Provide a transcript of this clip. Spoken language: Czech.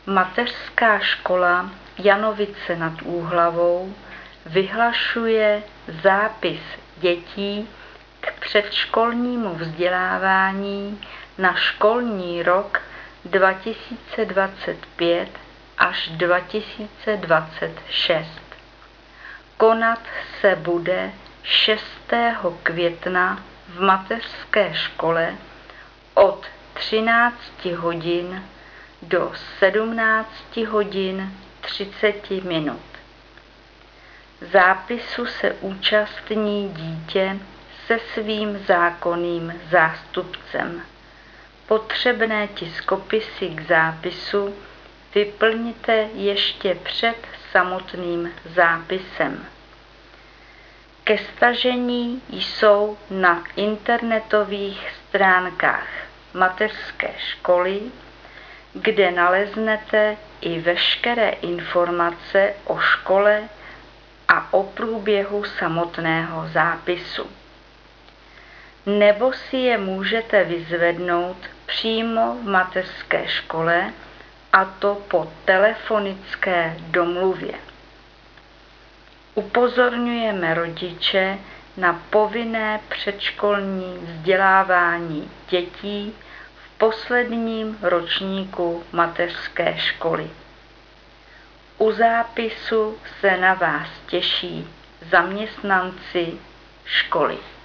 Mateřská škola Janovice nad Úhlavou vyhlašuje zápis dětí k předškolnímu vzdělávání na školní rok 2025 až 2026. Konat se bude 6. května v mateřské škole od 13 hodin do 17 hodin 30 minut. Zápisu se účastní dítě se svým zákonným zástupcem. Potřebné tiskopisy k zápisu vyplňte ještě před samotným zápisem. Ke stažení jsou na internetových stránkách mateřské školy, kde naleznete i veškeré informace o škole a o průběhu samotného zápisu. Nebo si je můžete vyzvednout přímo v mateřské škole, a to po telefonické domluvě. Upozorňujeme rodiče na povinné předškolní vzdělávání dětí v posledním ročníku mateřské školy. U zápisu se na vás těší zaměstnanci školy.